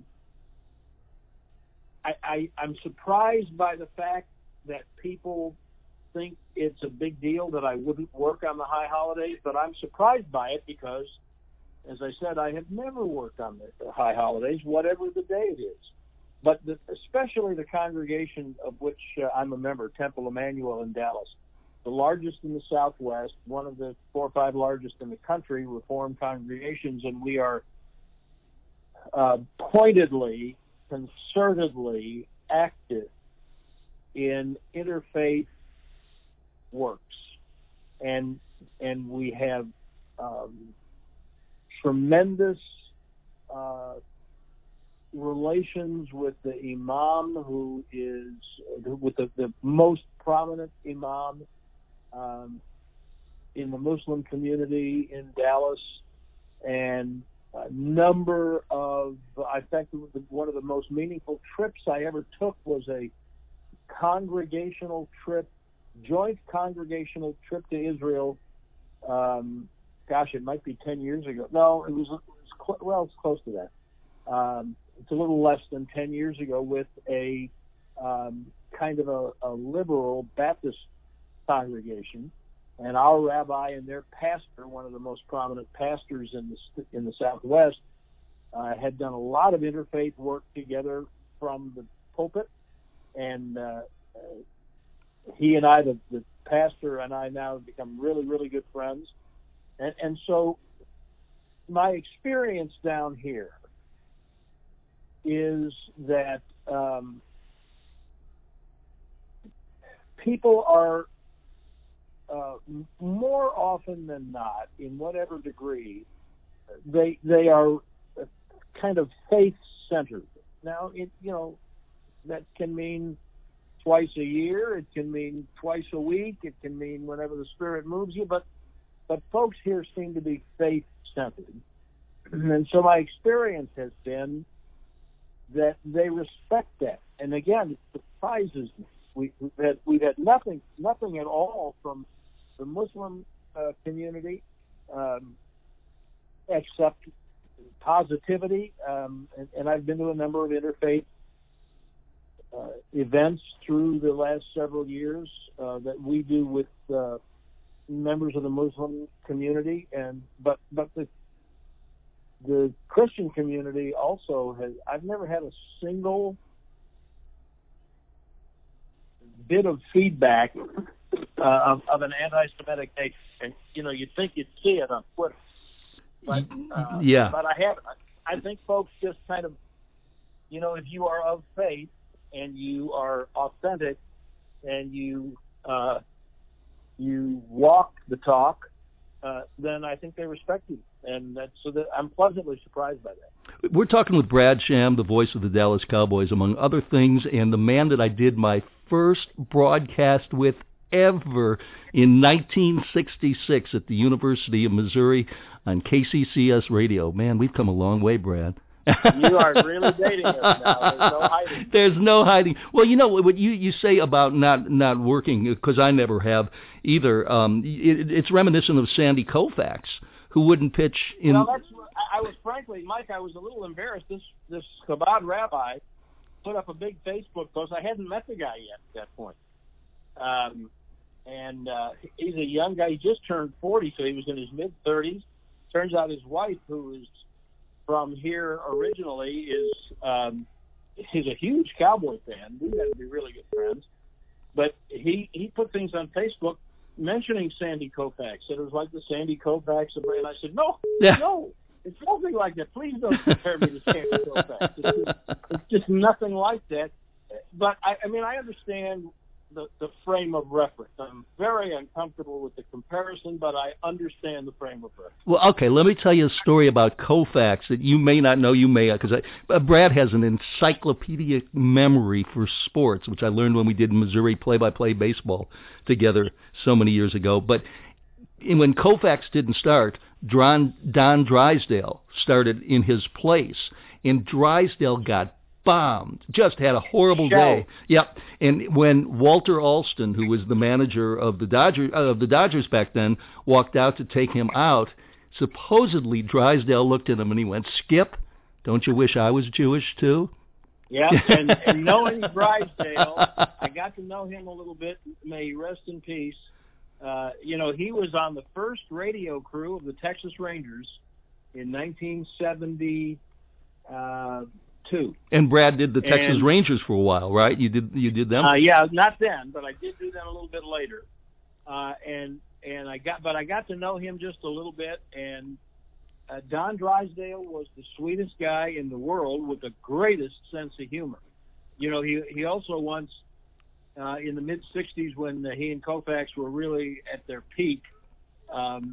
I, I I'm surprised by the fact that people think it's a big deal that I wouldn't work on the high holidays, but I'm surprised by it because, as I said, I have never worked on the high holidays, whatever the day it is. But the, especially the congregation of which uh, I'm a member, Temple Emmanuel in Dallas, the largest in the Southwest, one of the four or five largest in the country, Reformed congregations, and we are uh, pointedly, concertedly active in interfaith works, and and we have um, tremendous uh, relations with the imam, who is with the, the most prominent imam um, in the Muslim community in Dallas, and a number of, I think one of the most meaningful trips I ever took was a congregational trip, joint congregational trip to Israel. Um, gosh, it might be ten years ago. No, it was, it was cl- well, it's close to that. Um, it's a little less than ten years ago with a um, kind of a, a liberal Baptist congregation, and our rabbi and their pastor, one of the most prominent pastors in the in the Southwest, uh, had done a lot of interfaith work together from the pulpit, and uh, he and I, the, the pastor and I, now have become really, really good friends, and, and so my experience down here is that um, people are uh, more often than not, in whatever degree, they they are kind of faith-centered. Now, it you know that can mean twice a year, it can mean twice a week, it can mean whenever the Spirit moves you, but but folks here seem to be faith-centered, and so my experience has been that they respect that. And again, it surprises me. We, we've had we've had nothing nothing at all from the Muslim uh, community um, except positivity. Um, and, and I've been to a number of interfaith uh, events through the last several years uh, that we do with uh, members of the Muslim community. And but but the The Christian community also has, I've never had a single bit of feedback uh, of, of an anti-Semitic nature. And, you know, you'd think you'd see it on Twitter. But, uh, yeah. but I have, I think folks just kind of, you know, if you are of faith and you are authentic, and you uh, you walk the talk, uh, then I think they respect you, and that's so that I'm pleasantly surprised by that. We're talking with Brad Sham, the voice of the Dallas Cowboys, among other things, and the man that I did my first broadcast with ever in nineteen sixty-six at the University of Missouri on K C C S radio. Man, we've come a long way, Brad. You are really dating us now. There's no hiding. There's no hiding. Well, you know what you, you say about not not working, because I never have either. Um, it, it's reminiscent of Sandy Koufax, who wouldn't pitch in. Well, that's. I was frankly, Mike. I was a little embarrassed. This this Chabad rabbi put up a big Facebook post. I hadn't met the guy yet at that point. Um, and uh, he's a young guy. He just turned forty, so he was in his mid thirties. Turns out his wife, who is from here originally, is um, he's a huge Cowboy fan. We had to be really good friends. But he he put things on Facebook mentioning Sandy Koufax. Said it was like the Sandy Koufax, and I said, no, yeah. no, it's nothing like that. Please don't compare me to Sandy Koufax. It's just, it's just nothing like that. But I, I mean, I understand the, the frame of reference. I'm very uncomfortable with the comparison, but I understand the frame of reference. Well, okay, let me tell you a story about Koufax that you may not know, you may, because uh, Brad has an encyclopedic memory for sports, which I learned when we did Missouri play-by-play baseball together so many years ago. But when Koufax didn't start, Don, Don Drysdale started in his place, and Drysdale got bombed, just had a horrible day. Yep. And when Walter Alston, who was the manager of the Dodgers, uh, of the Dodgers back then, walked out to take him out, supposedly Drysdale looked at him and he went, "Skip, don't you wish I was Jewish too?" Yeah, and, and knowing Drysdale, I got to know him a little bit. May he rest in peace. Uh, you know, he was on the first radio crew of the Texas Rangers in nineteen seventy. Uh, Two. And Brad did the Texas and, Rangers for a while, right? You did you did them? Uh, yeah, not then, but I did do them a little bit later. Uh, and and I got, but I got to know him just a little bit. And uh, Don Drysdale was the sweetest guy in the world with the greatest sense of humor. You know, he he also once uh, in the mid sixties when uh, he and Koufax were really at their peak. Um,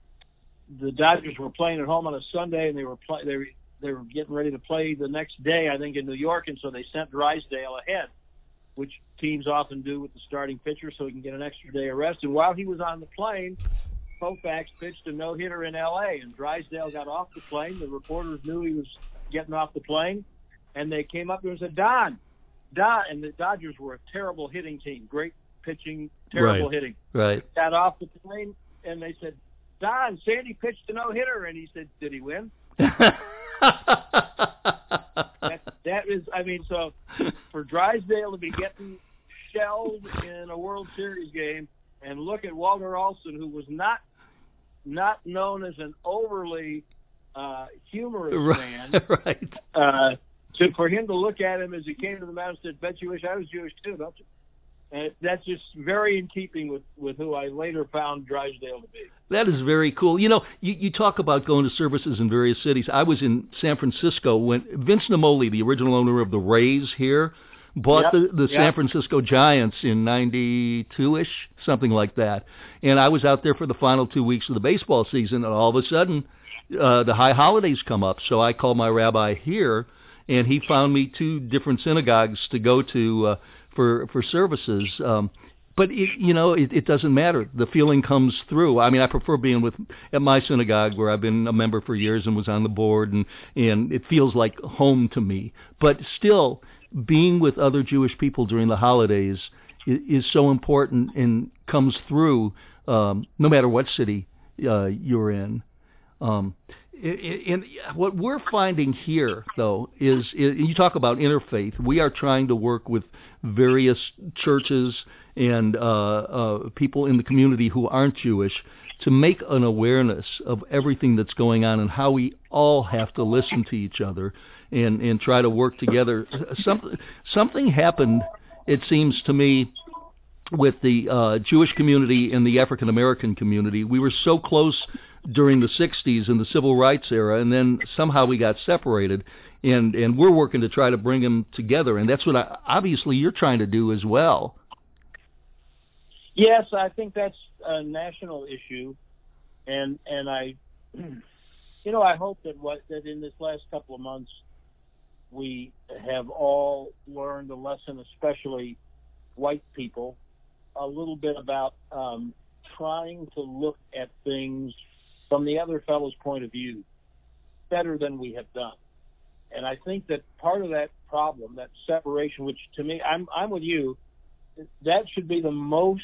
the Dodgers were playing at home on a Sunday, and they were play, they were. They were getting ready to play the next day, I think, in New York, and so they sent Drysdale ahead, which teams often do with the starting pitcher so he can get an extra day of rest. And while he was on the plane, Koufax pitched a no-hitter in L A, and Drysdale got off the plane. The reporters knew he was getting off the plane, and they came up to him and said, Don, Don, and the Dodgers were a terrible hitting team, great pitching, terrible right. hitting. Right. Got off the plane, and they said, Don, Sandy pitched a no-hitter, and he said, did he win? that, that is, I mean, so for Drysdale to be getting shelled in a World Series game, and look at Walter Alston, who was not not known as an overly uh, humorous right, man, right? Uh, to for him to look at him as he came to the mound and said, "Bet you wish I was Jewish too, don't you?" And that's just very in keeping with, with who I later found Drysdale to be. That is very cool. You know, you, you talk about going to services in various cities. I was in San Francisco when Vince Namoli, the original owner of the Rays here, bought yep. the, the yep. San Francisco Giants in ninety-two-ish, something like that. And I was out there for the final two weeks of the baseball season, and all of a sudden uh, the high holidays come up. So I called my rabbi here, and he found me two different synagogues to go to uh, for for services. Um, but it, you know, it, it doesn't matter. The feeling comes through. I mean, I prefer being with at my synagogue where I've been a member for years and was on the board, and and it feels like home to me. But still, being with other Jewish people during the holidays is, is so important and comes through um, no matter what city uh, you're in. Um, And what we're finding here, though, is, is you talk about interfaith. We are trying to work with various churches and uh, uh, people in the community who aren't Jewish to make an awareness of everything that's going on and how we all have to listen to each other and, and try to work together. Something, something happened, it seems to me, with the uh, Jewish community and the African American community. We were so close during the sixties and the civil rights era, and then somehow we got separated, and, and we're working to try to bring them together, and that's what I, obviously you're trying to do as well. Yes, I think that's a national issue, and and I, you know, I hope that what that in this last couple of months we have all learned a lesson, especially white people, a little bit about um, trying to look at things from the other fellow's point of view better than we have done. And I think that part of that problem, that separation, which to me, I'm I'm with you, that should be the most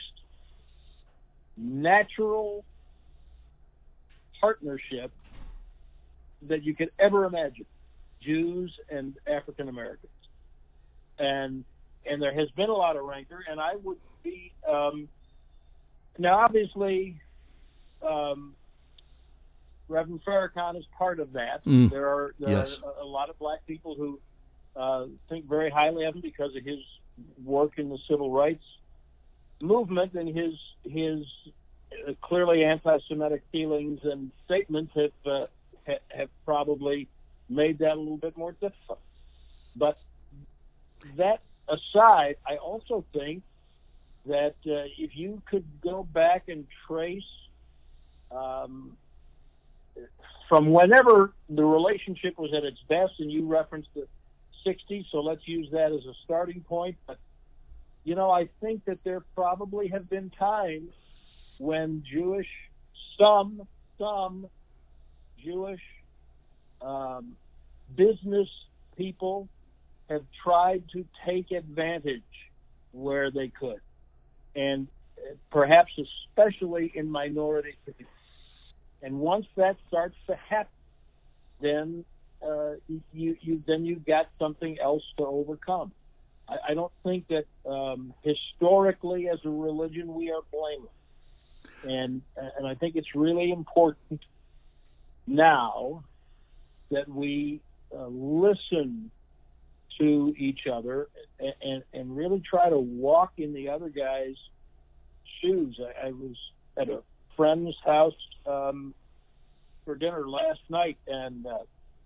natural partnership that you could ever imagine, Jews and African Americans. And and there has been a lot of rancor, and I would be um, now obviously um, Reverend Farrakhan is part of that. Mm. There are there yes. are a lot of black people who uh, think very highly of him because of his work in the civil rights movement, and his his uh, clearly anti-Semitic feelings and statements have uh, ha- have probably made that a little bit more difficult. But that aside, I also think that uh, if you could go back and trace um, from whenever the relationship was at its best, and you referenced the sixties, so let's use that as a starting point. But, you know, I think that there probably have been times when Jewish, some, some Jewish um, business people have tried to take advantage where they could, and perhaps especially in minority communities. And once that starts to happen, then uh, you, you then you've got something else to overcome. I, I don't think that um, historically, as a religion, we are blameless, and and I think it's really important now that we uh, listen to each other and, and, and really try to walk in the other guy's shoes. I, I was at a friend's house um, for dinner last night, and uh,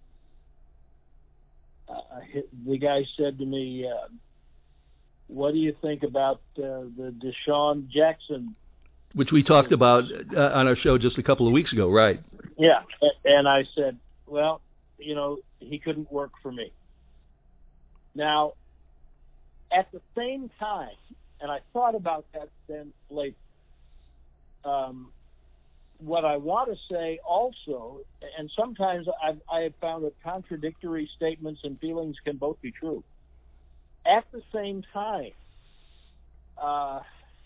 uh, the guy said to me, uh, what do you think about uh, the Deshaun Jackson? Which we talked about uh, on our show just a couple of weeks ago, right? Yeah, and I said, well, you know, he couldn't work for me. Now, at the same time, and I thought about that then later, um, what I want to say also, and sometimes I've, I have found that contradictory statements and feelings can both be true. At the same time, uh,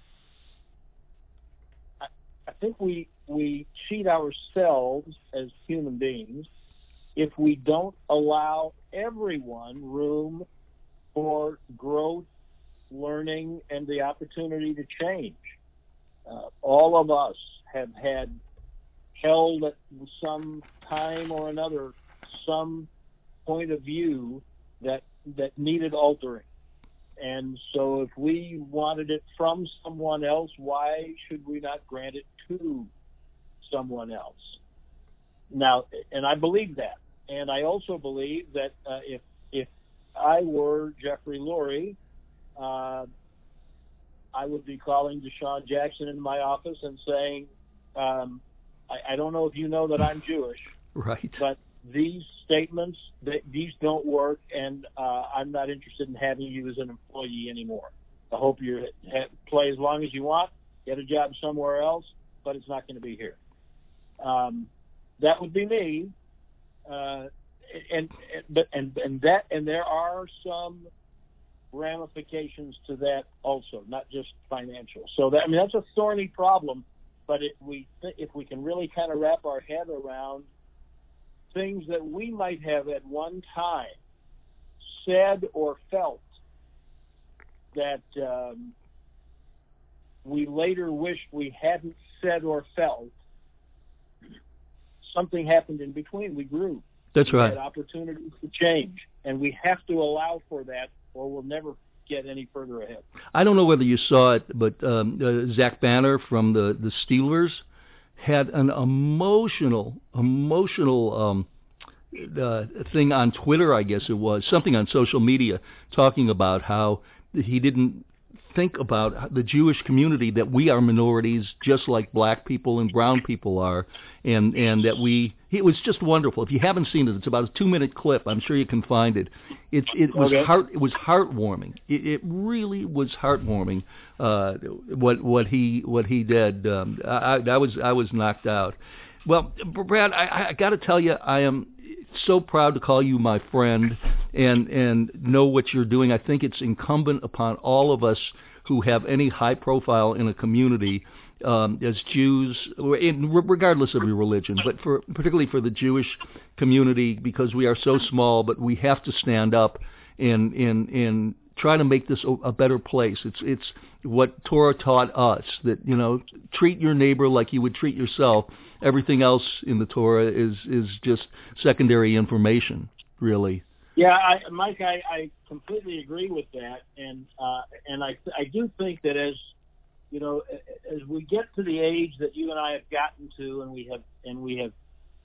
I, I think we we cheat ourselves as human beings if we don't allow everyone room for growth, learning, and the opportunity to change. Uh, all of us have had held at some time or another some point of view that that needed altering. And so if we wanted it from someone else, why should we not grant it to someone else? Now, and I believe that. And I also believe that uh, if if I were Jeffrey Lurie, uh, I would be calling Deshaun Jackson into my office and saying, um, I, I don't know if you know that I'm Jewish, right? But these statements, they, these don't work, and uh, I'm not interested in having you as an employee anymore. I hope you play as long as you want, get a job somewhere else, but it's not going to be here. Um, that would be me. Uh, and, and and and that and there are some ramifications to that also, not just financial. So that I mean that's a thorny problem, but if we if we can really kind of wrap our head around things that we might have at one time said or felt that um, we later wished we hadn't said or felt, something happened in between. We grew. That's we right. had opportunities to change, and we have to allow for that, or we'll never get any further ahead. I don't know whether you saw it, but um, uh, Zach Banner from the, the Steelers had an emotional, emotional um, uh, thing on Twitter, I guess it was, something on social media, talking about how he didn't think about the Jewish community, that we are minorities just like black people and brown people are, and and that we. It was just wonderful. If you haven't seen it, it's about a two-minute clip. I'm sure you can find it. It it was okay. heart it was heartwarming. It, it really was heartwarming. Uh, what what he what he did. Um, I, I was I was knocked out. Well, Brad, I, I got to tell you, I am so proud to call you my friend and and know what you're doing. I think it's incumbent upon all of us who have any high profile in a community, um, as Jews, in, regardless of your religion, but for particularly for the Jewish community, because we are so small, but we have to stand up and and and try to make this a better place. It's it's what Torah taught us, that, you know, treat your neighbor like you would treat yourself. Everything else in the Torah is is just secondary information, really. Yeah, I, Mike, I, I completely agree with that, and uh, and I I do think that as you know, as we get to the age that you and I have gotten to, and we have and we have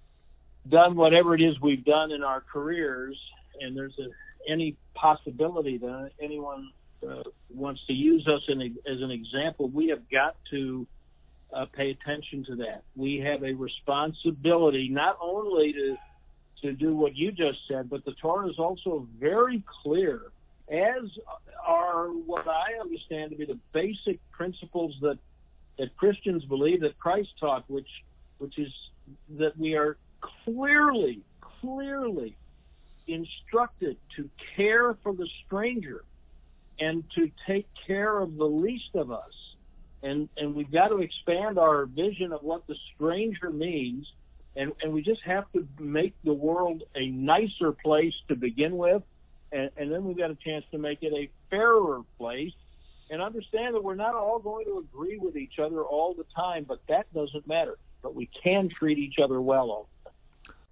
done whatever it is we've done in our careers, and there's a, any possibility that anyone uh, wants to use us in a, as an example, we have got to uh, pay attention to that. We have a responsibility not only to to do what you just said, but the Torah is also very clear, as are what I understand to be the basic principles that that Christians believe, that Christ taught, which which is that we are clearly, clearly instructed to care for the stranger and to take care of the least of us. And and we've got to expand our vision of what the stranger means, and, and we just have to make the world a nicer place to begin with, and, and then we've got a chance to make it a fairer place, and understand that we're not all going to agree with each other all the time, but that doesn't matter. But we can treat each other well all the time.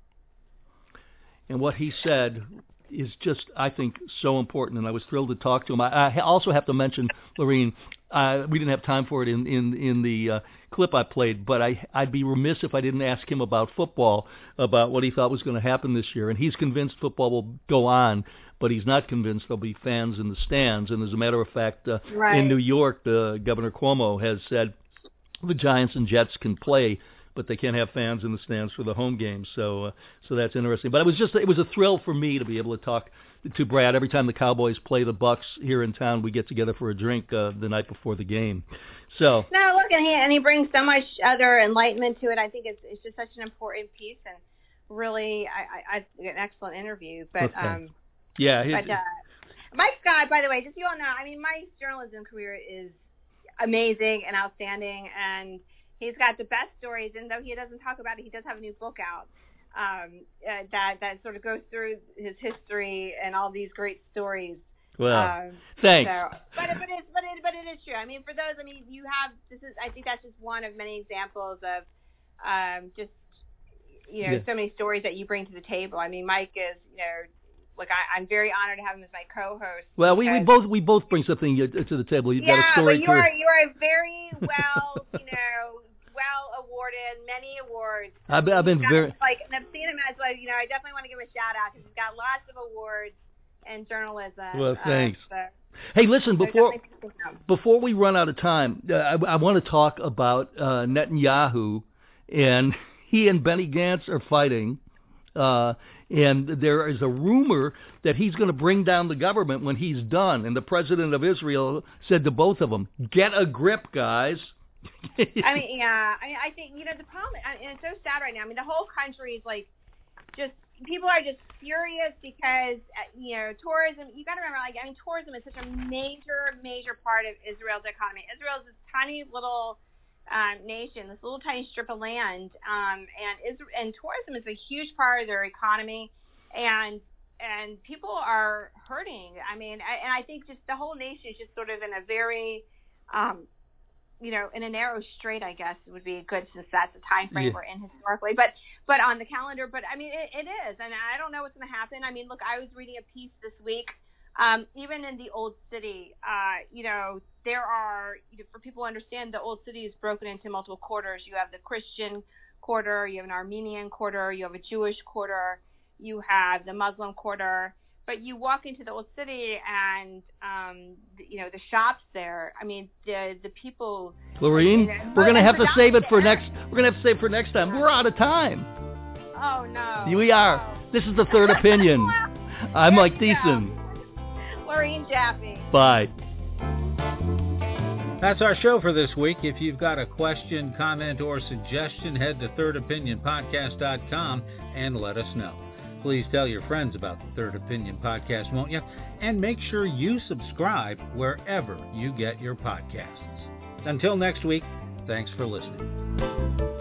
And what he said is just, I think, so important, and I was thrilled to talk to him. I, I also have to mention, Lorene, uh, we didn't have time for it in, in, in the uh, clip I played, but I, I'd be remiss if I didn't ask him about football, about what he thought was going to happen this year. And he's convinced football will go on, but he's not convinced there'll be fans in the stands. And as a matter of fact, uh, right. in New York, uh, Governor Cuomo has said the Giants and Jets can play, but they can't have fans in the stands for the home games. So uh, so that's interesting. But it was just it was a thrill for me to be able to talk to Brad. Every time the Cowboys play the Bucks here in town, we get together for a drink uh, the night before the game. So no, look, and he and he brings so much other enlightenment to it. I think it's it's just such an important piece, and really, I, I, I an excellent interview. But okay. um, yeah, but uh, Mike Scott, by the way, just so you all know, I mean, Mike's journalism career is amazing and outstanding, and he's got the best stories, and though he doesn't talk about it, he does have a new book out um, uh, that that sort of goes through his history and all these great stories. Well, um, thanks. So, but but it's but it but it is true. I mean, for those, I mean, you have this is. I think that's just one of many examples of um, just you know yeah. so many stories that you bring to the table. I mean, Mike is you know. Look, I, I'm very honored to have him as my co-host. Well, we, we both we both bring something to the table. You've yeah, got a story. but you are you are very well, you know, well awarded, many awards. I've been, I've been very like, and I've seen him as like, you know, I definitely want to give him a shout out because he's got lots of awards in journalism. Well, thanks. Uh, so, hey, listen, so before before we run out of time, uh, I, I want to talk about uh, Netanyahu, and he and Benny Gantz are fighting. Uh, and there is a rumor that he's going to bring down the government when he's done. And the president of Israel said to both of them, "Get a grip, guys." I mean, yeah. I mean, I think, you know, the problem, and it's so sad right now. I mean, the whole country is like, just, people are just furious because, you know, tourism, you got to remember, like, I mean, tourism is such a major, major part of Israel's economy. Israel is this tiny little Um, nation, this little tiny strip of land, um, and Israel, and tourism is a huge part of their economy, and and people are hurting. I mean, I, and I think just the whole nation is just sort of in a very, um, you know, in a narrow strait, I guess would be good, since that's the time frame yeah. we're in historically. But but on the calendar, but I mean, it, it is, and I don't know what's going to happen. I mean, look, I was reading a piece this week. Um, even in the Old City, uh, you know, there are, you know, for people to understand, the Old City is broken into multiple quarters. You have the Christian quarter, you have an Armenian quarter, you have a Jewish quarter, you have the Muslim quarter. but you walk into the old city and, um, the, you know, the shops there. I mean, the the people. Lorene, I mean, we're gonna have to save it for there. next. We're gonna have to save it for next time. We're out of time. Oh no. We are. Oh. This is the Third Opinion. I'm Mike Deason. Lorene Jaffe. Bye. That's our show for this week. If you've got a question, comment, or suggestion, head to third opinion podcast dot com and let us know. Please tell your friends about the Third Opinion Podcast, won't you? And make sure you subscribe wherever you get your podcasts. Until next week, thanks for listening.